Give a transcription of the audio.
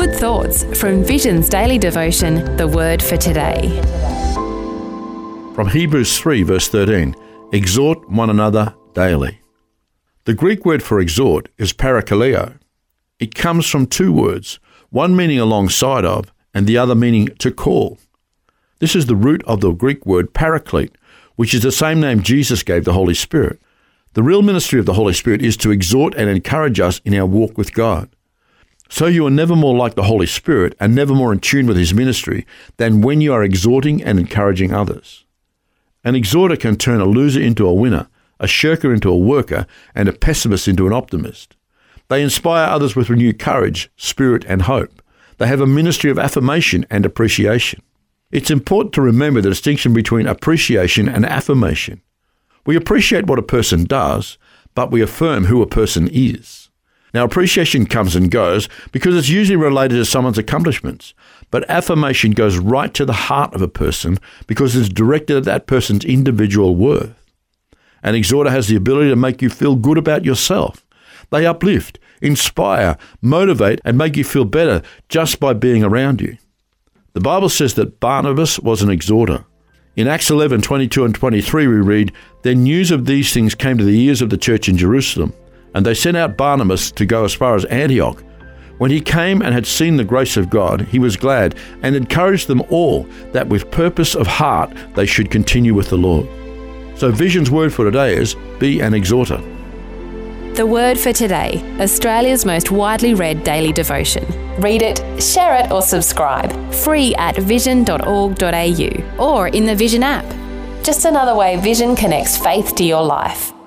Good thoughts from Vision's daily devotion, The Word for Today. From Hebrews 3 verse 13, exhort one another daily. The Greek word for exhort is parakaleo. It comes from two words, one meaning alongside of and the other meaning to call. This is the root of the Greek word paraclete, which is the same name Jesus gave the Holy Spirit. The real ministry of the Holy Spirit is to exhort and encourage us in our walk with God. So you are never more like the Holy Spirit and never more in tune with his ministry than when you are exhorting and encouraging others. An exhorter can turn a loser into a winner, a shirker into a worker, and a pessimist into an optimist. They inspire others with renewed courage, spirit, and hope. They have a ministry of affirmation and appreciation. It's important to remember the distinction between appreciation and affirmation. We appreciate what a person does, but we affirm who a person is. Now, appreciation comes and goes because it's usually related to someone's accomplishments, but affirmation goes right to the heart of a person because it's directed at that person's individual worth. An exhorter has the ability to make you feel good about yourself. They uplift, inspire, motivate, and make you feel better just by being around you. The Bible says that Barnabas was an exhorter. In Acts 11:22 and 23 we read, "Then news of these things came to the ears of the church in Jerusalem, and they sent out Barnabas to go as far as Antioch. When he came and had seen the grace of God, he was glad and encouraged them all that with purpose of heart they should continue with the Lord." So Vision's word for today is, be an exhorter. The Word for Today, Australia's most widely read daily devotion. Read it, share it or subscribe. Free at vision.org.au or in the Vision app. Just another way Vision connects faith to your life.